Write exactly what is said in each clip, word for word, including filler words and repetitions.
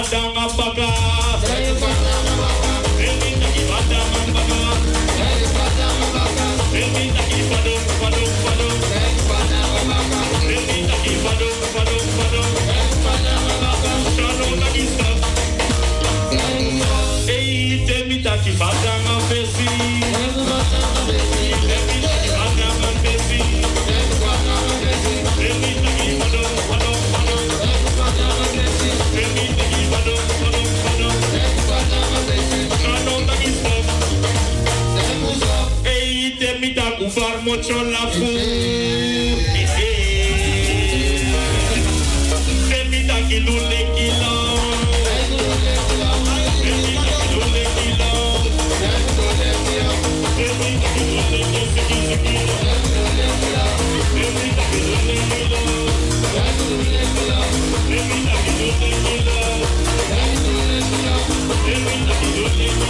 badanga baka. Emi taki badanga baka. Emi taki badung badung badung. Emi taki badung badung badung. Shano taki stop. Hey, temi taki badanga besi. Temi taki badanga besi. Temi taki badung badung badung. Temi taki badung badung badung. Shano taki stop. Hey, temi taki far mucho la fu. Temi taki lule kilo.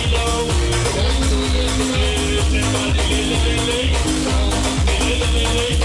Hey,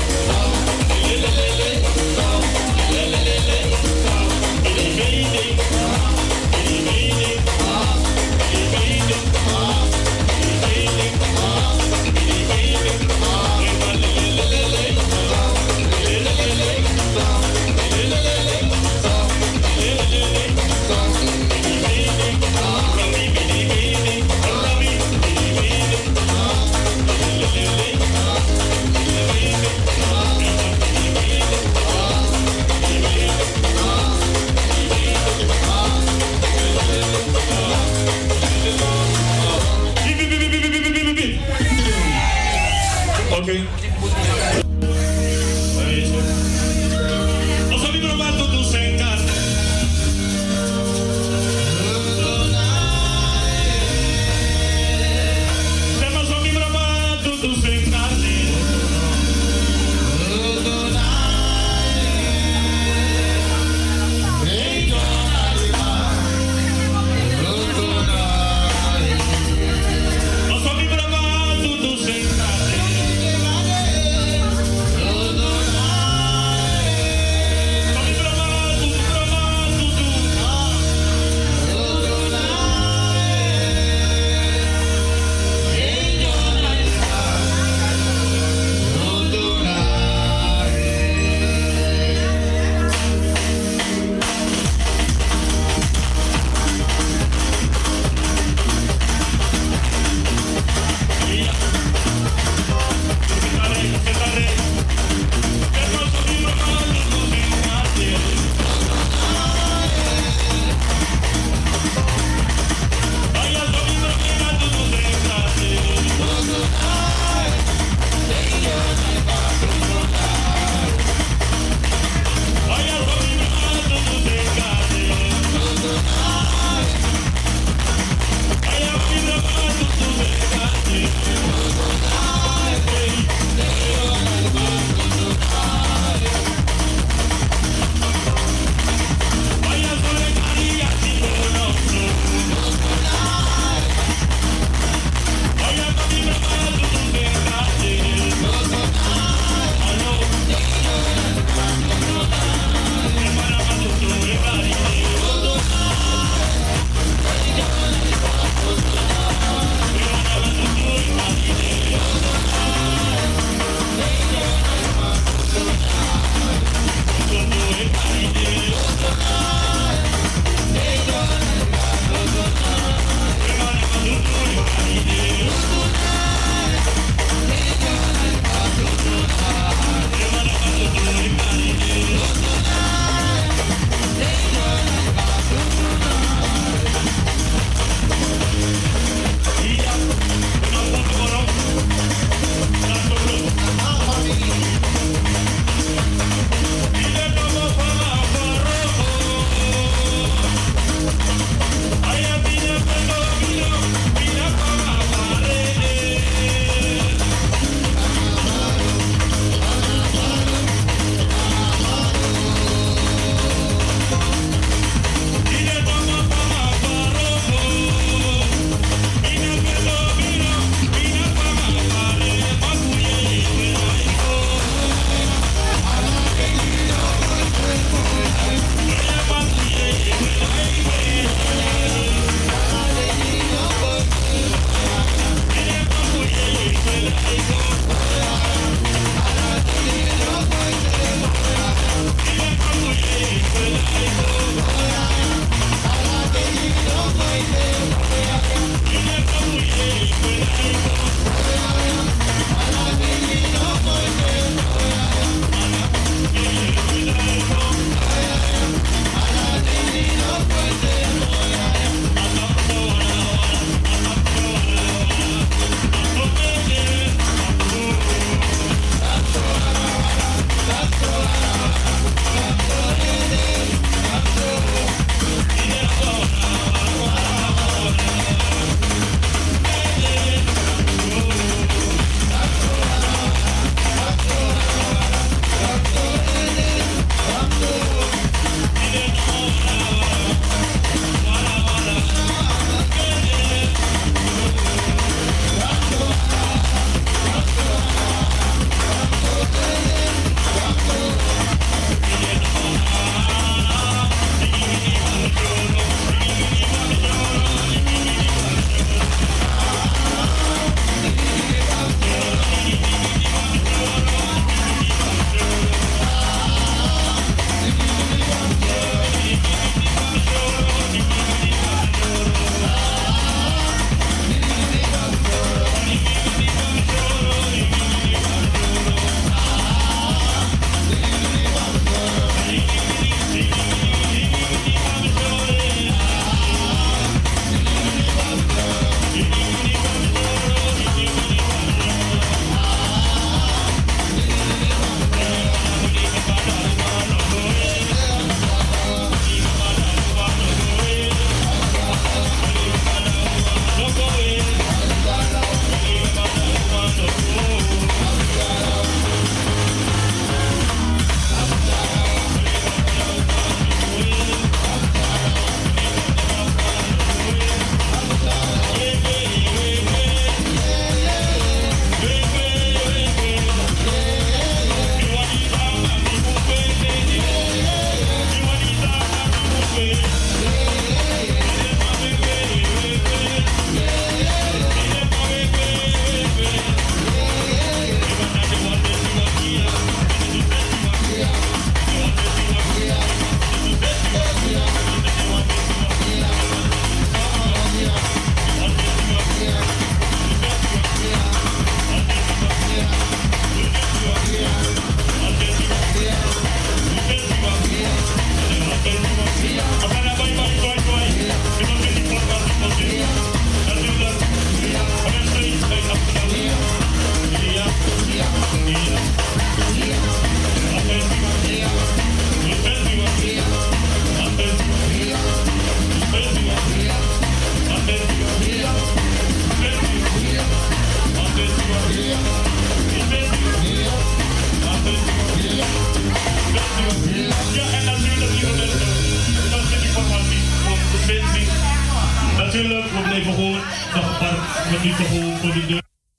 gaat niet te hoog voor de deur.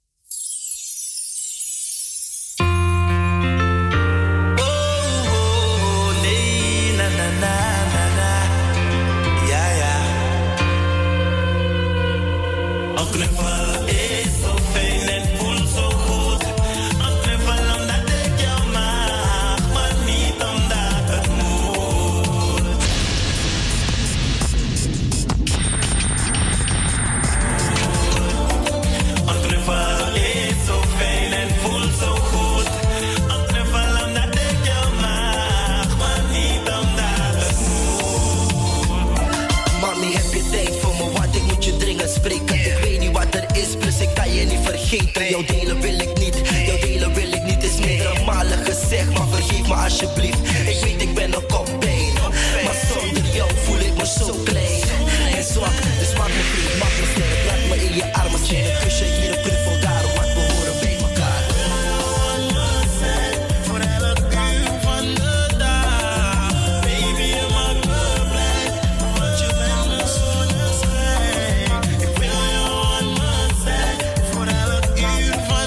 Jouw delen wil ik niet, jouw delen wil ik niet. Is meerdere malen gezegd, maar vergeef me alsjeblieft. Ik weet ik ben een kopbeen, maar zonder jou voel ik me zo klein en zwak. Dus maak me vriend, maak me sterk, laat me in je armen zitten. Een kusje hier, een knuffel daar, want we horen bij elkaar. Voor elk uur van de dag, baby je maakt me blij, want je bent mijn zonneschijn. Ik wil jou aan mijn zij, voor elk uur van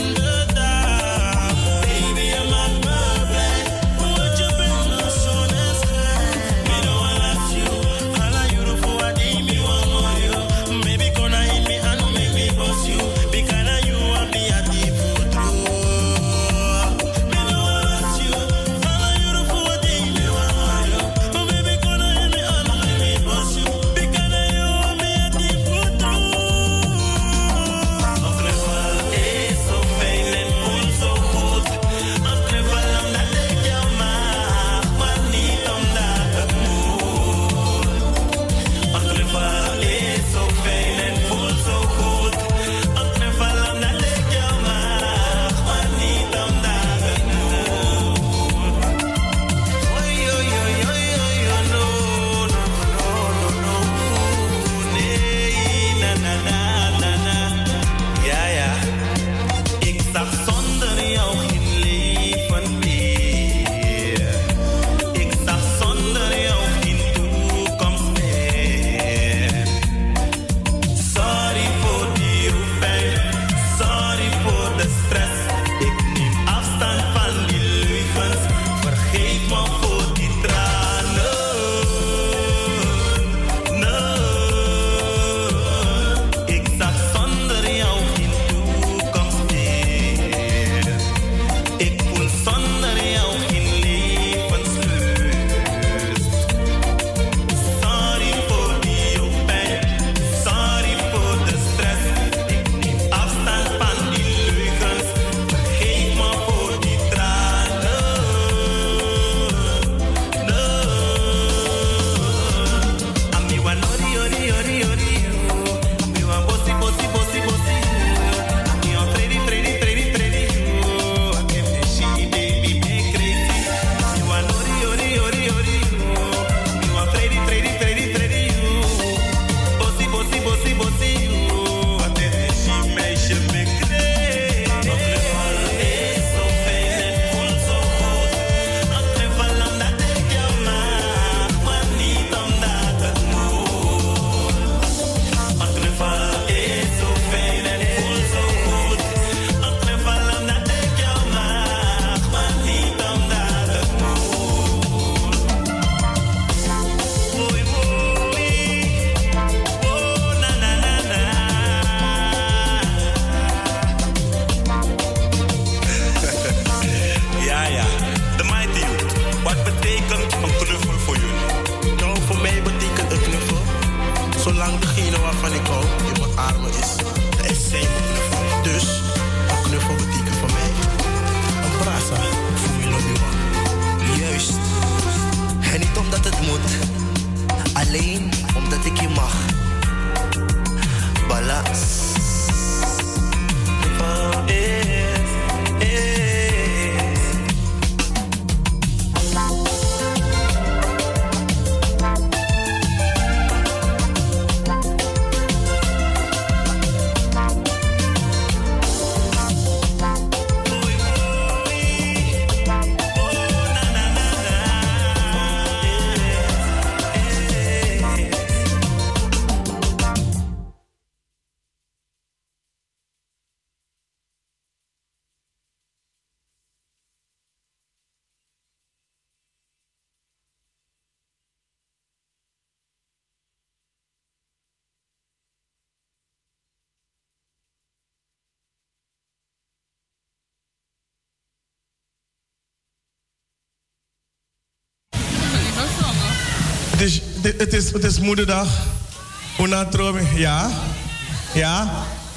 Het is, het is, het is moederdag. Una trobe. Ja? Ja?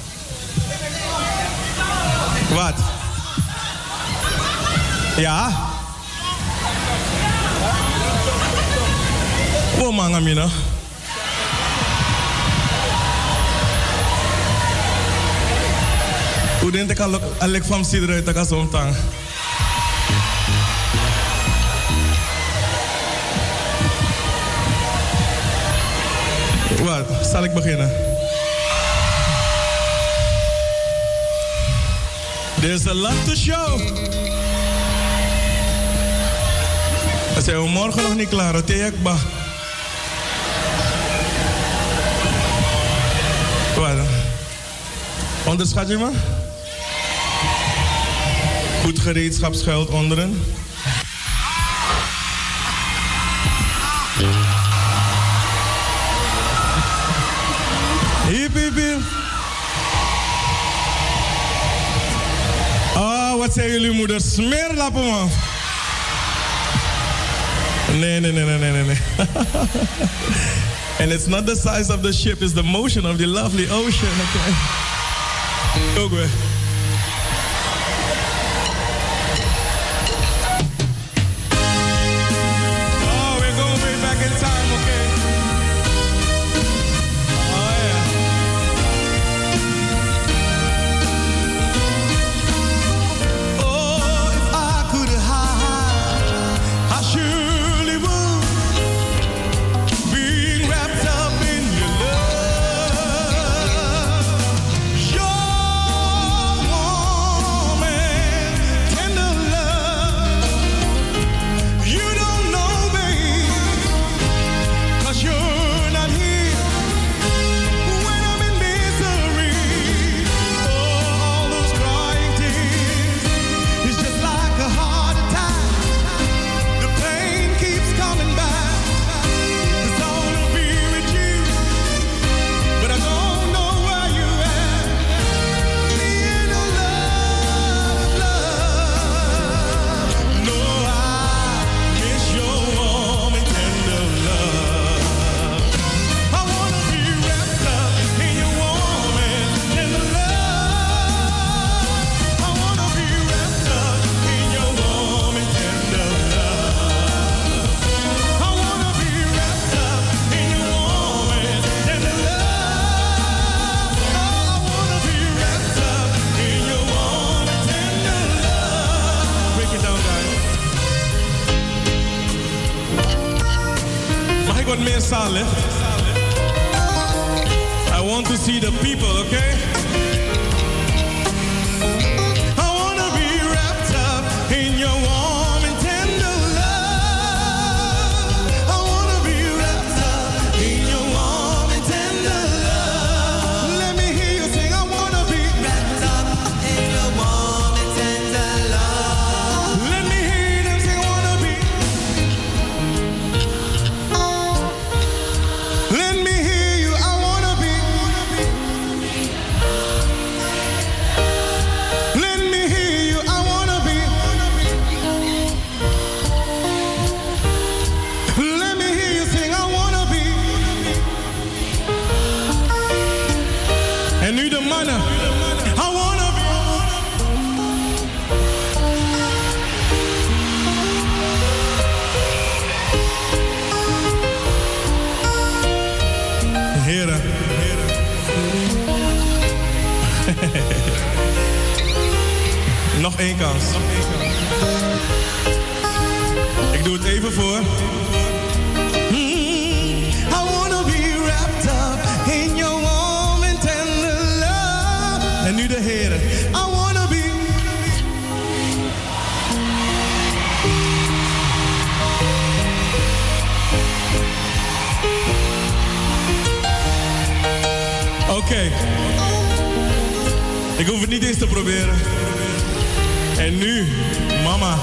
Wat? Ja? Wo manga mina? Hoe denk ik al ik van zie eruit dat ik zo'n tang? Wat? Zal ik beginnen? There's a lot to show. Dan zijn we morgen nog niet klaar. Wat denk ik? Wat? Onderschat je me? Goed gereedschap schuilt onderen. Hip, hip, hip. Oh, wat zijn jullie moeders? Smeerlappen, man. Nee, nee, nee, nee, nee, nee. And it's not the size of the ship, it's the motion of the lovely ocean. Okay. Ook weer. Oh, we're going way back in time, okay? Oh, yeah. Oh, if I could hide, I surely would. Being wrapped up in your love. Your warm and tender love. You don't know, babe, 'cause you're not here when I'm in misery. Oh, all those crying tears is just like a heart attack. The pain keeps coming back. 'Cause I wanna be with you, but I don't know where you at. Me and your love, love. No, I miss your warm and tender love. I wanna be wrapped up in your warm and tender love. I wanna be wrapped up in your warm and tender love. I wanna be wrapped up in your warm and tender love. Oh, I wanna be wrapped up in your warm and tender love. Break it down, guys. Mag ik wat meer zaallicht? I want to see the people, okay? I wanna be wrapped up in your warm and tender love. I wanna be wrapped up in your warm and tender love. Let me hear you sing. I wanna be wrapped up in your warm and tender love. Let me hear them sing. I wanna be. Let me hear you. I wanna be. Let me hear you. I wanna be. Let me hear you sing. I wanna be. En nu de mannen. I wanna be. Heren. Nog één kans. Ik doe het even voor. Mm, I wanna be wrapped up in your warm and tender love. En nu de heren. I wanna be. Oké. Ik hoef het niet eens te proberen. En nu, mama.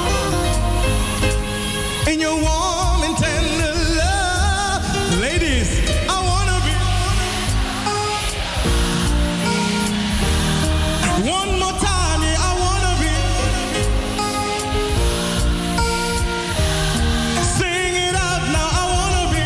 In your warm and tender love. Ladies, I wanna be. One more time, yeah, I wanna be. Sing it out now, I wanna be.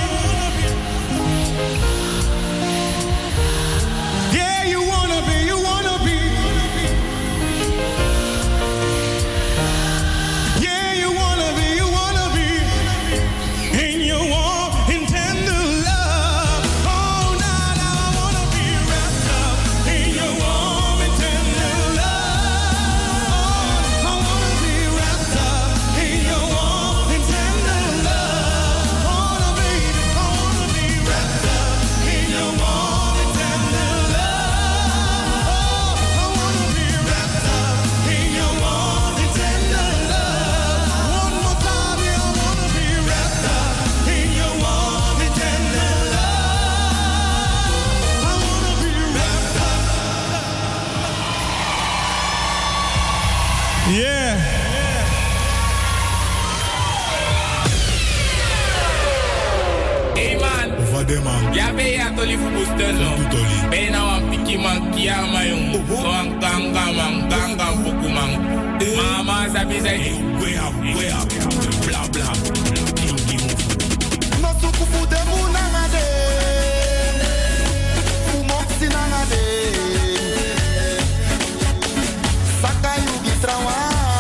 Yeah. Hey man, man. ja ben je toch lief booster no? Ben je nou een pikkie man, kia man jong? Zo'n ganga man, ganga poku man. Mama sabi zei, way up, way up, bla bla. No suku fu de mu nangade, fu moksi nangade. Saka yugi trawa.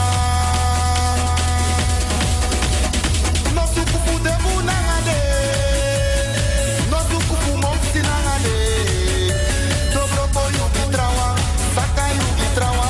No suku fu de mu nangade, no suku fu moksi nangade. Dobro po yugi trawa, saka yugi trawa.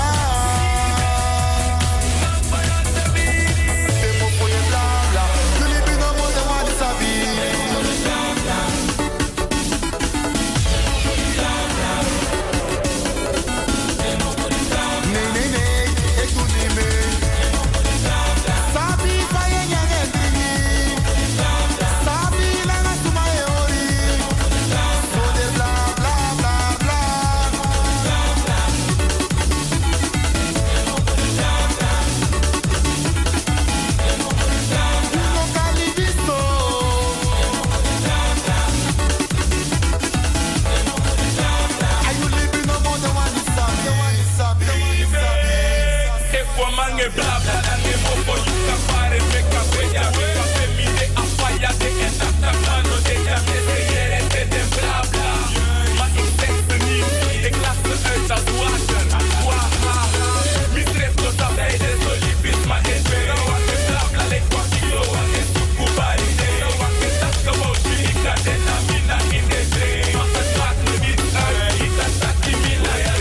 Bla bla la de mopo yuka pare meka bella meka femine afaya de etata mano de ja mesere te de bla bla. Maar ik zeg ze niet, ik laat ze uit als water. Waha, mistress lo sabe de solipis maar het vera wat de bla bla le kwa kilo wat de suku bari de wat de taska mochi ika de na mina in de dream. Maar het maakt me niet uit, ita tati mila ya.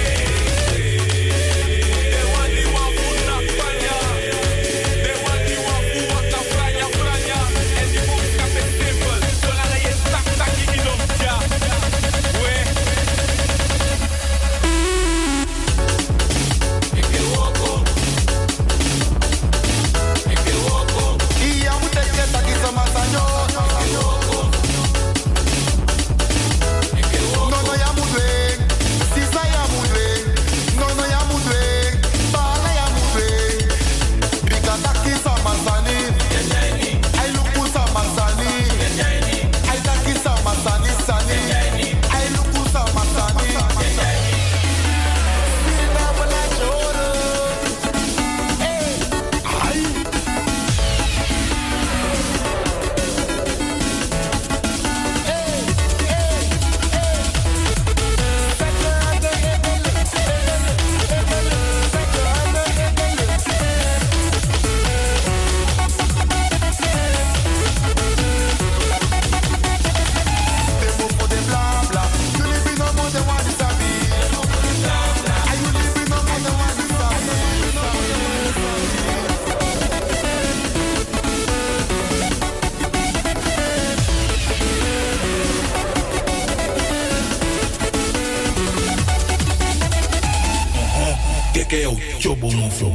Que eu chobo no flow.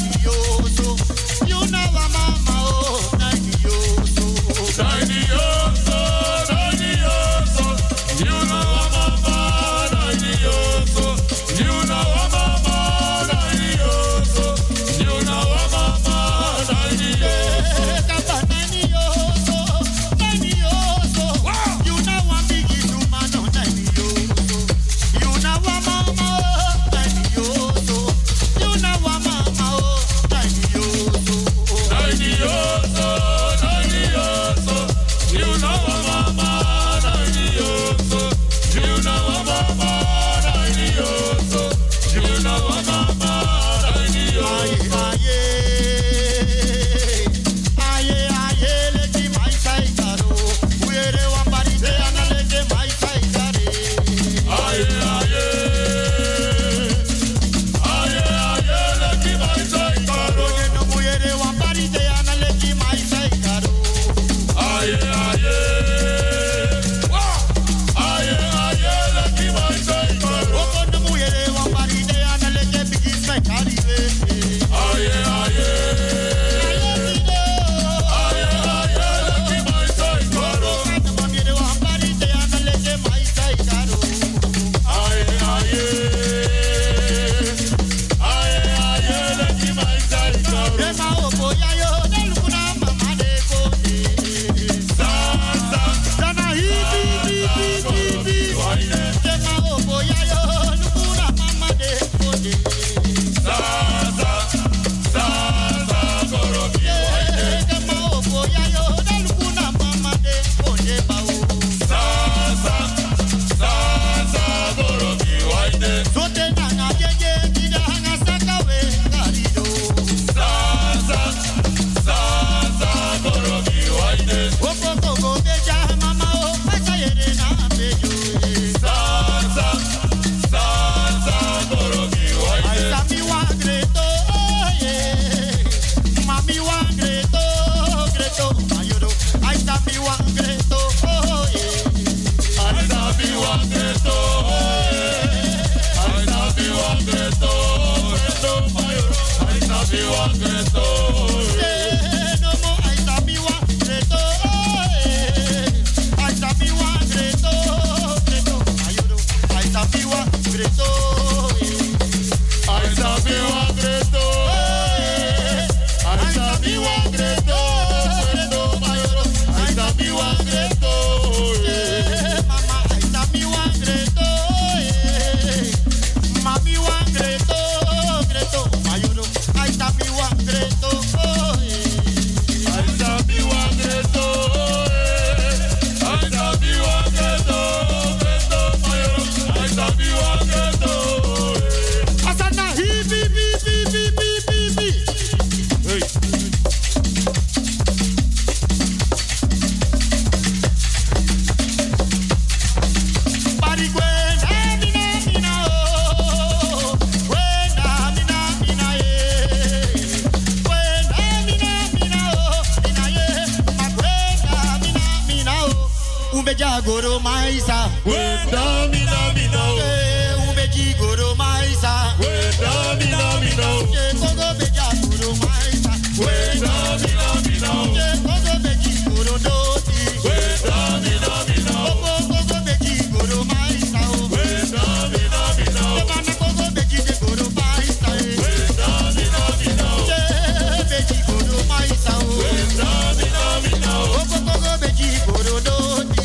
Tiny Goro maisa, wenda mina mina, eh, ubeji goro maisa, wenda mina mina, eh, kogo beja goro maisa, wenda mina mina, eh, kogo beji goro doti, wenda mina mina, kogo kogo beji goro maisa, wenda mina mina, mana kogo beji de goro maisa, wenda mina mina, eh, beji goro maisa, wenda mina mina, kogo kogo beji goro doti.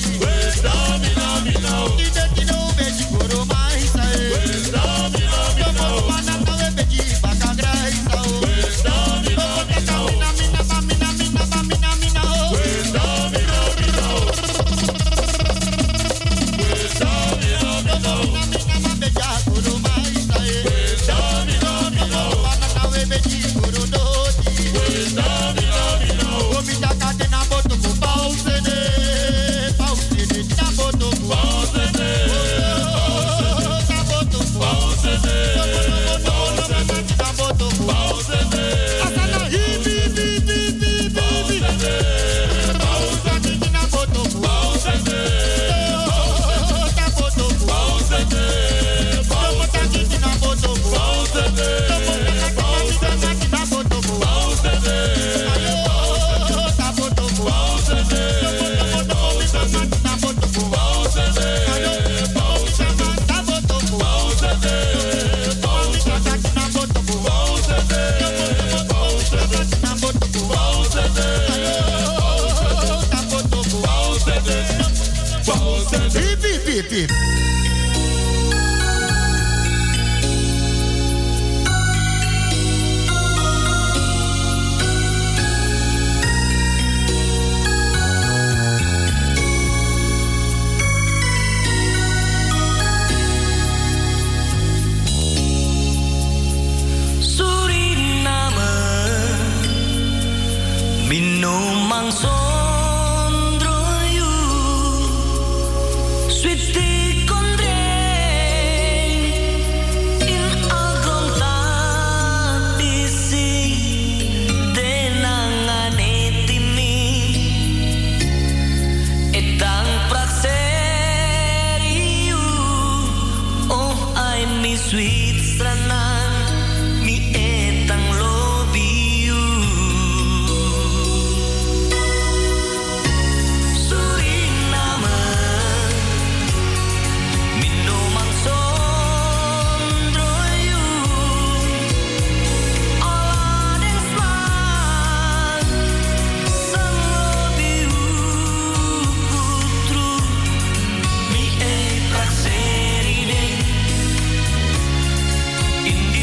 In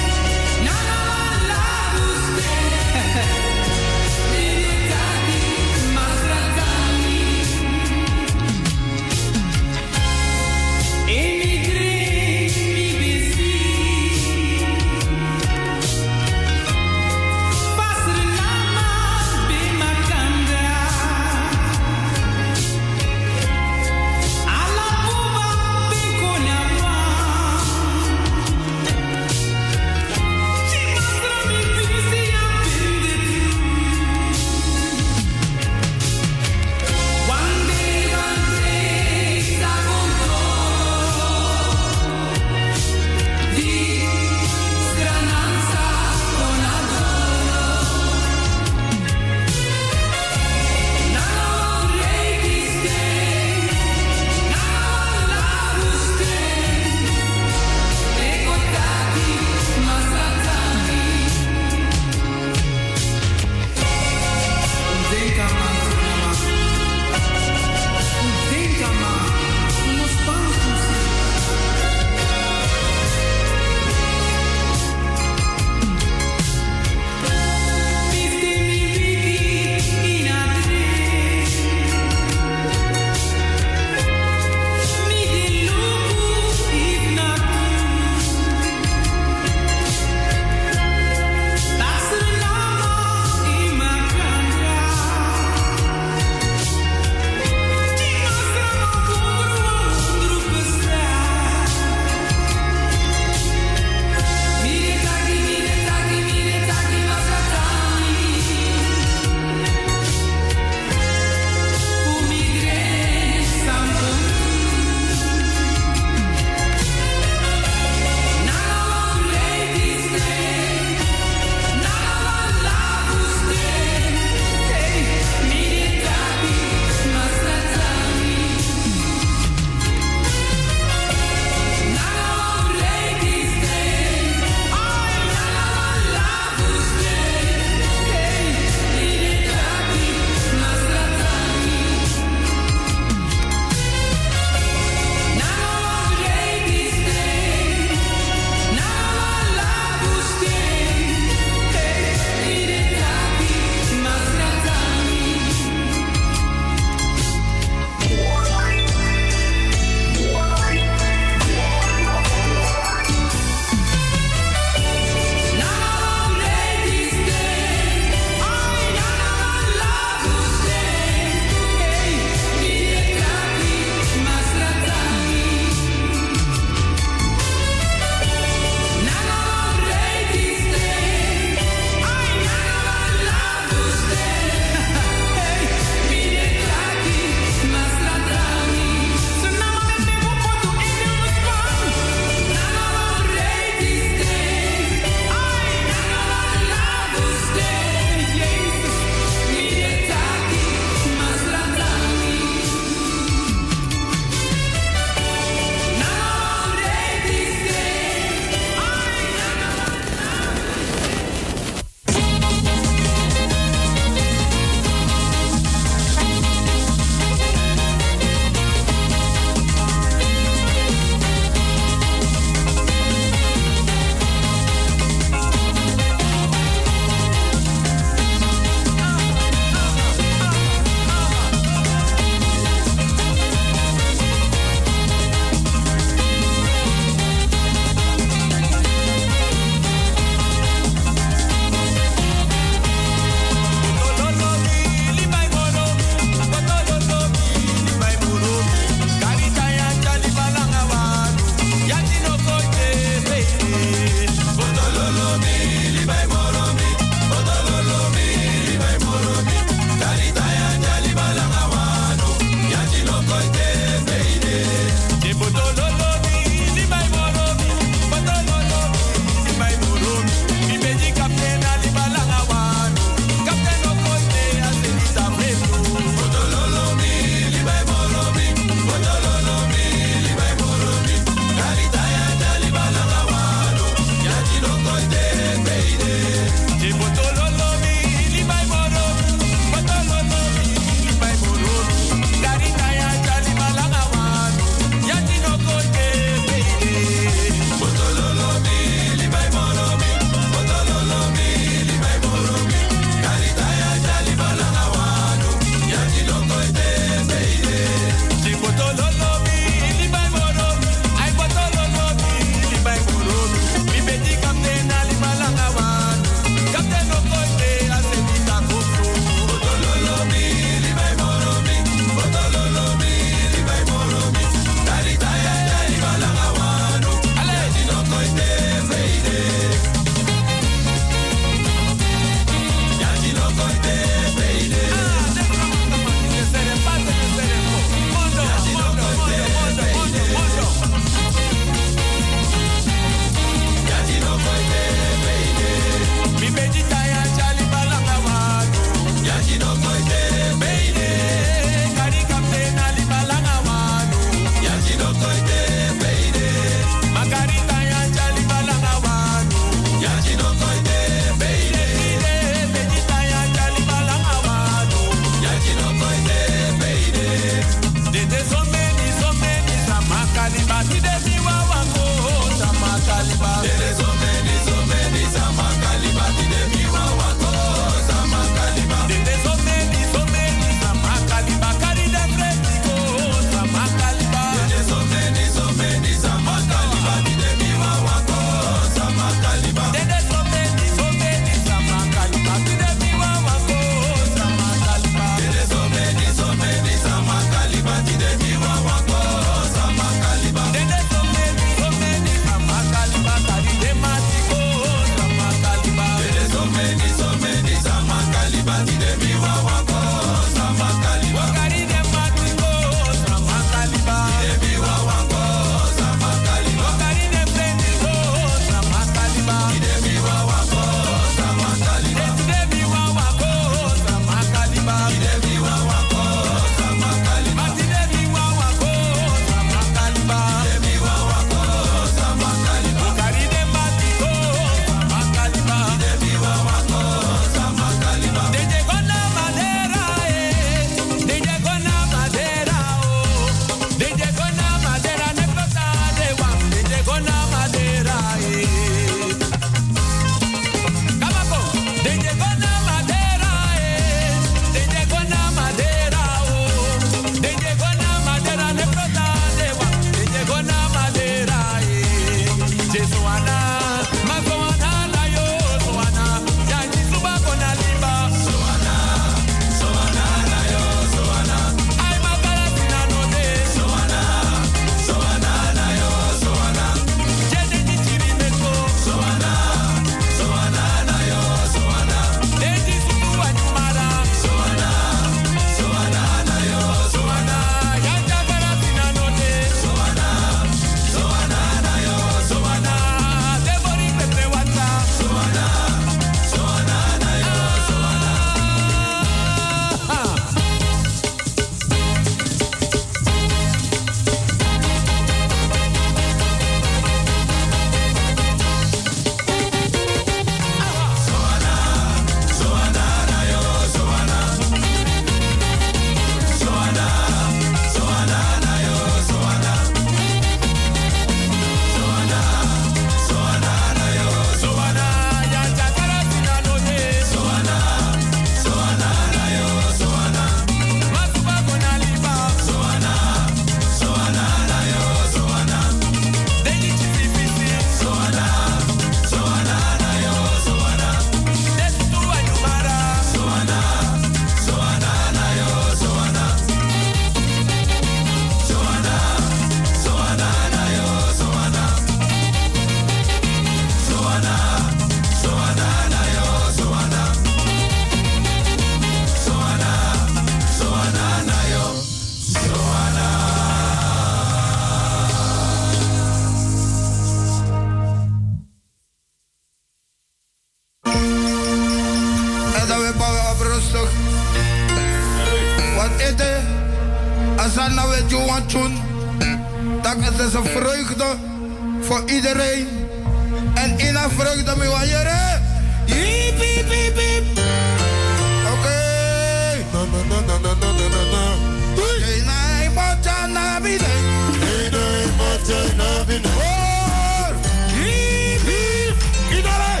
Asana weet je wat doen. Dat is een vreugde voor iedereen. En in een vreugde met wat je Hiep, hiep, hiep, hiep. Oké. Na, na, na, na, na, na, na, na. Hey, nee, mocha na bide. Hey, nee, mocha na bide. Oh, hiep, hiep. Iedereen.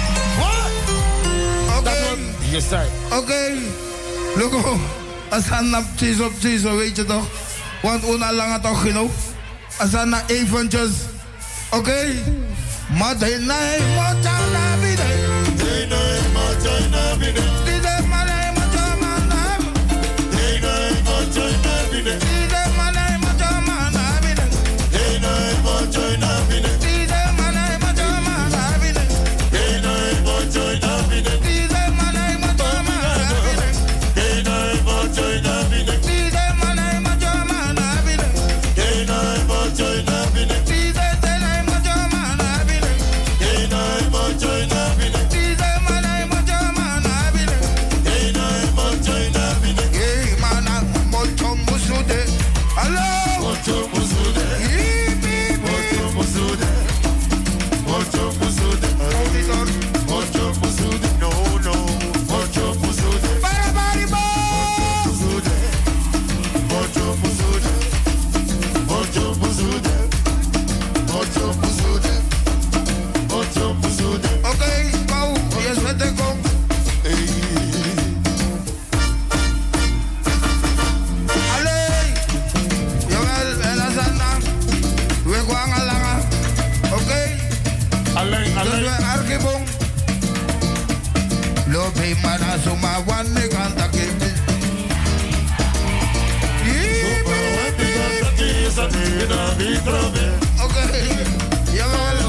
Wat? Oké. Je zei. Oké. Look, als hij naar precies op precies, weet je toch? Want una lange toch genoeg. Als hij naar eventjes. Oké. Maar de nee, mocha na bide. Hey, nee, mocha na bide. Dide maar nee, mocha na bide. Hey, nee, mocha na bide. Dide maar nee, mocha na bide. Hey, nee, mocha na bide. Dide maar nee, mocha na bide. Hey, nee, mocha na bide. Dide maar nee, mocha na bide. Hey, nee, mocha na bide. Dide maar nee, mocha na bide. Hey, nee, mocha na bide. Dide nee, mocha na bide. Hey, nee, mocha na bide. Dide maar nee, mocha na bide. Hey, nee, mocha na bide. Hey, mana mocha musude. Hallo. Mocha musude. Hiep, hiep, mocha musude. Mocha musude. Auditor. Mocha musude. No, no. Mocha musude. Para baribo. Mocha musude. Mocha musude. Mocha musude. Mocha musude. Mocha musude. Oké, Pau, je zet de kom. Hey. Allee. Jawel, en dan zijn dan. We gaan lange. Oké. Alleen, Dus alleen. we argibong. Loop heen maar naar zomaar wanneer kan dat kind. Oké, jawel.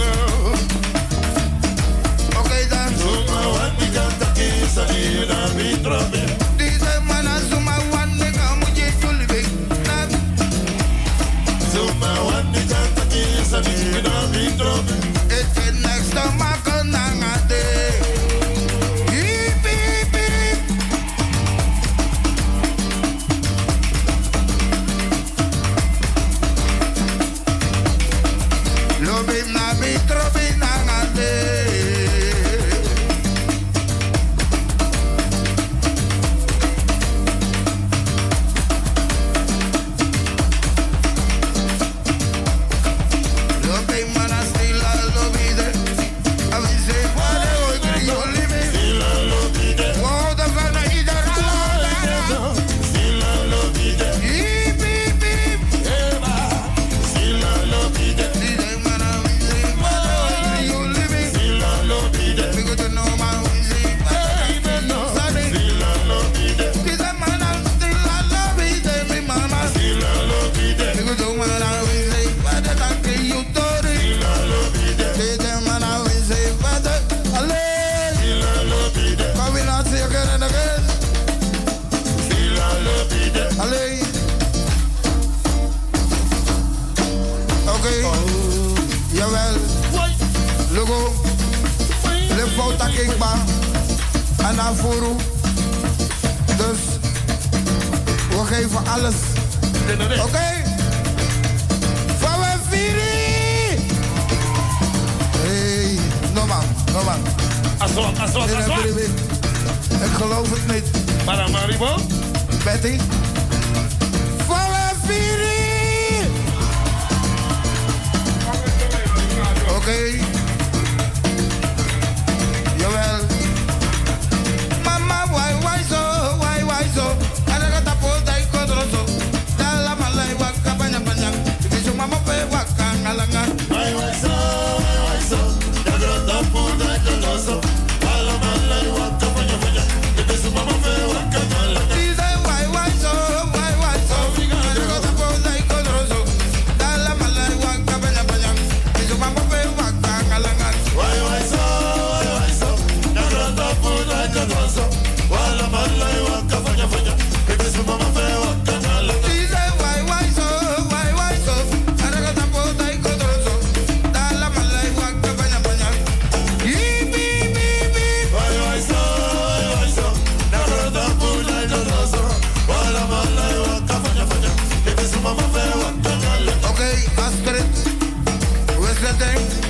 Oké dan. Deze man als zomaar wanneer kan moet je jullie weg. Het is niks te maken na ngade. Hiep, hiep, hiep. Lobim na bitrobi na ngade. Lobim mana stila lobide. Avise vale hoy que yo live. Stila lobide. Wow, da vana ieder ala. Stila lobide. Hiep, hiep, hiep. Eva. Stila lobide. Stila mana avise vale hoy que yo live. Stila lobide. We go to know my avise. Hey, no. Stila lobide. Stila mana stila lobide. Mi mama. Stila lobide. We go to mana avise. Vale da que yo tori. Stila lobide. Stila mana avise. Vale. Ale. Stila lobide. Combinatie again and again. Stila lobide. Ale. Oké. Jawel. Logo. Le fout à Kingba. Anafuru. Dus. We geven alles. Oké. Van we vieren. Hey. No man. No man. Aswak, aswak, Nee, nee, aswak. nee, nee. Ik geloof het niet. Paramaribo. Betty. Van we vieren. Oké. Jawel. Mama, why, why so, why, why so? Ada kata pota ikodroso. Dalam malai waka banyak banyak. Bisu mama pe waka ngalangan. Why, why so, why, why so? Ada kata pota ikodroso. Dalam malai waka banyak banyak. Bisu mama pe waka ngalangan. Why, why so, why, why so? Ada kata pota ikodroso. Dalam malai waka banyak banyak. Bisu mama pe waka thing.